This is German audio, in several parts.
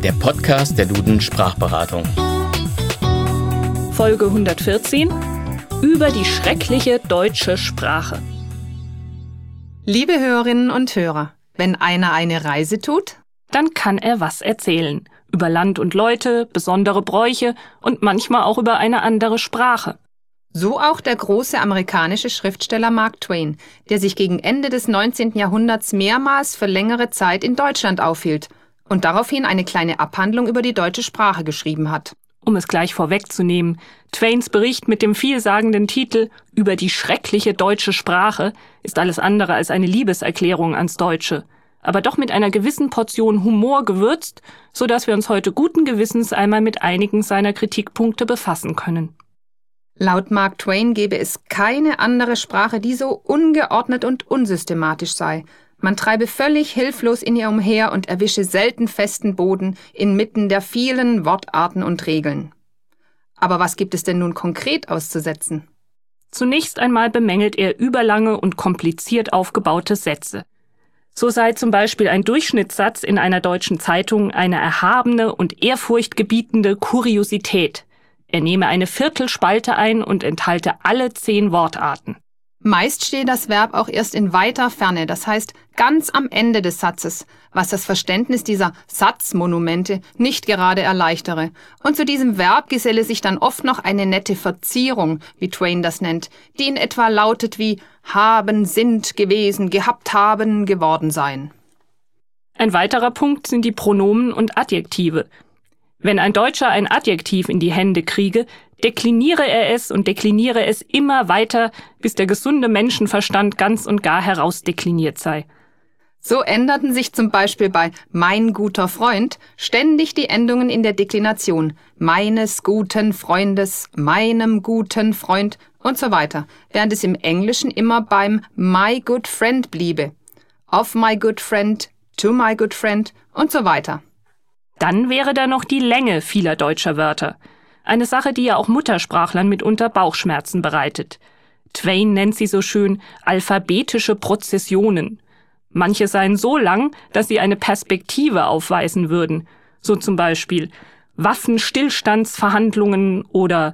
der Podcast der Duden Sprachberatung. Folge 114 über die schreckliche deutsche Sprache. Liebe Hörerinnen und Hörer, wenn einer eine Reise tut, dann kann er was erzählen. Über Land und Leute, besondere Bräuche und manchmal auch über eine andere Sprache. So auch der große amerikanische Schriftsteller Mark Twain, der sich gegen Ende des 19. Jahrhunderts mehrmals für längere Zeit in Deutschland aufhielt und daraufhin eine kleine Abhandlung über die deutsche Sprache geschrieben hat. Um es gleich vorwegzunehmen, Twains Bericht mit dem vielsagenden Titel »Über die schreckliche deutsche Sprache« ist alles andere als eine Liebeserklärung ans Deutsche, aber doch mit einer gewissen Portion Humor gewürzt, sodass wir uns heute guten Gewissens einmal mit einigen seiner Kritikpunkte befassen können. Laut Mark Twain gäbe es keine andere Sprache, die so ungeordnet und unsystematisch sei. Man treibe völlig hilflos in ihr umher und erwische selten festen Boden inmitten der vielen Wortarten und Regeln. Aber was gibt es denn nun konkret auszusetzen? Zunächst einmal bemängelt er überlange und kompliziert aufgebaute Sätze. So sei zum Beispiel ein Durchschnittssatz in einer deutschen Zeitung eine erhabene und ehrfurchtgebietende Kuriosität. Er nehme eine Viertelspalte ein und enthalte alle 10 Wortarten. Meist stehe das Verb auch erst in weiter Ferne, das heißt ganz am Ende des Satzes, was das Verständnis dieser Satzmonumente nicht gerade erleichtere. Und zu diesem Verb geselle sich dann oft noch eine nette Verzierung, wie Twain das nennt, die in etwa lautet wie haben, sind, gewesen, gehabt haben, geworden sein. Ein weiterer Punkt sind die Pronomen und Adjektive. Wenn ein Deutscher ein Adjektiv in die Hände kriege, dekliniere er es und dekliniere es immer weiter, bis der gesunde Menschenverstand ganz und gar herausdekliniert sei. So änderten sich zum Beispiel bei mein guter Freund ständig die Endungen in der Deklination meines guten Freundes, meinem guten Freund und so weiter, während es im Englischen immer beim my good friend bliebe. Of my good friend, to my good friend und so weiter. Dann wäre da noch die Länge vieler deutscher Wörter. Eine Sache, die ja auch Muttersprachlern mitunter Bauchschmerzen bereitet. Twain nennt sie so schön alphabetische Prozessionen. Manche seien so lang, dass sie eine Perspektive aufweisen würden. So zum Beispiel Waffenstillstandsverhandlungen oder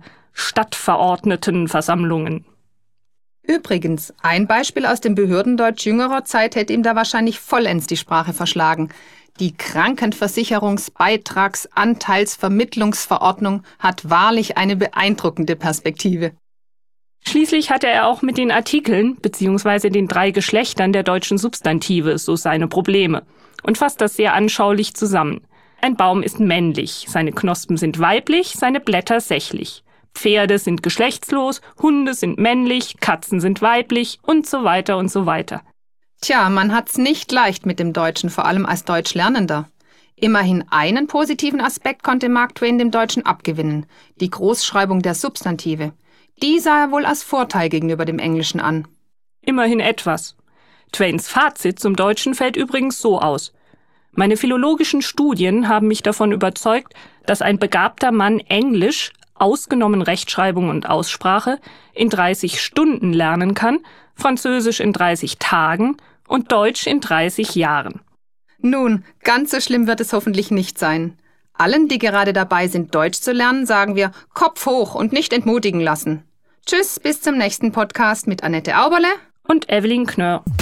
Stadtverordnetenversammlungen. Übrigens, ein Beispiel aus dem Behördendeutsch jüngerer Zeit hätte ihm da wahrscheinlich vollends die Sprache verschlagen. Die Krankenversicherungsbeitragsanteilsvermittlungsverordnung hat wahrlich eine beeindruckende Perspektive. Schließlich hatte er auch mit den Artikeln bzw. den 3 Geschlechtern der deutschen Substantive so seine Probleme und fasst das sehr anschaulich zusammen. Ein Baum ist männlich, seine Knospen sind weiblich, seine Blätter sächlich. Pferde sind geschlechtslos, Hunde sind männlich, Katzen sind weiblich und so weiter und so weiter. Tja, man hat's nicht leicht mit dem Deutschen, vor allem als Deutschlernender. Immerhin einen positiven Aspekt konnte Mark Twain dem Deutschen abgewinnen, die Großschreibung der Substantive. Die sah er wohl als Vorteil gegenüber dem Englischen an. Immerhin etwas. Twains Fazit zum Deutschen fällt übrigens so aus. Meine philologischen Studien haben mich davon überzeugt, dass ein begabter Mann Englisch, ausgenommen Rechtschreibung und Aussprache, in 30 Stunden lernen kann, Französisch in 30 Tagen und Deutsch in 30 Jahren. Nun, ganz so schlimm wird es hoffentlich nicht sein. Allen, die gerade dabei sind, Deutsch zu lernen, sagen wir Kopf hoch und nicht entmutigen lassen. Tschüss, bis zum nächsten Podcast mit Annette Auberle und Evelyn Knörr.